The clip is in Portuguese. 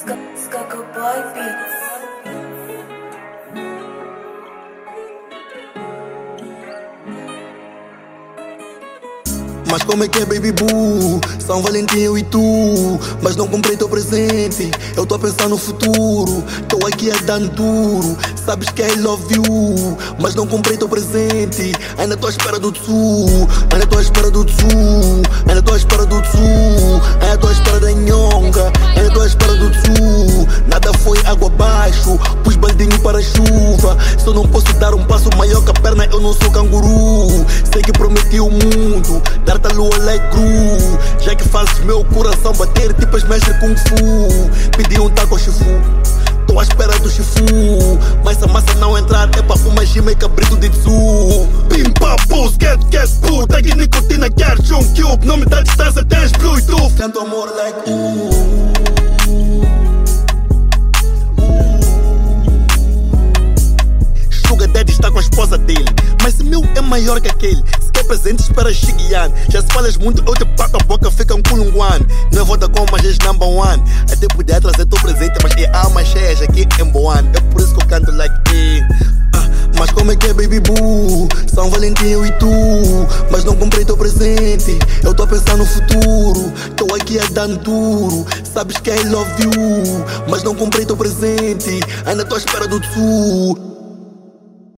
Skaka Boy Beats. Mas como é que é, baby boo? São Valentim eu e tu, mas não comprei teu presente. Eu tô a pensar no futuro, tô aqui a dar duro. Sabes que I love you, mas não comprei teu presente. Ainda tô à espera do tsu, ainda tô à espera do tsu, ainda tô à espera do tsu, ainda tô à espera da nhonga, ainda tô à espera do tsu. Nada foi água abaixo, pus baldinho para a chuva. Se eu não posso dar um passo maior que a perna, eu não sou canguru. Sei que prometi o mundo, dar-te a lua like cru. Já que fazes meu coração bater tipo as mestres Kung Fu. Pedi um taco ao chifu, tô à espera do chifu. Mas se a massa não entrar é pra fumar gima e cabrito de tsu. Pim pam pum, sket cat poo. Tag nicotina, quer um cube. Não me dá distância, tens bluetooth. Tanto amor like Sugar Daddy está com a esposa dele, mas se meu é maior que aquele. Se quer presente, espera Shigian. Já se falas muito, eu te pago a boca, fica um culunguan. Não é Vodacom, mas és number one. Até podia trazer teu presente, mas é alma cheia aqui em Boan. É por isso que eu canto like mas como é que é, baby boo? São Valentim eu e tu, mas não comprei teu presente. Eu tô a pensar no futuro, tô aqui a dar duro. Sabes que I love you, mas não comprei teu presente. Ainda tô à espera do tsu.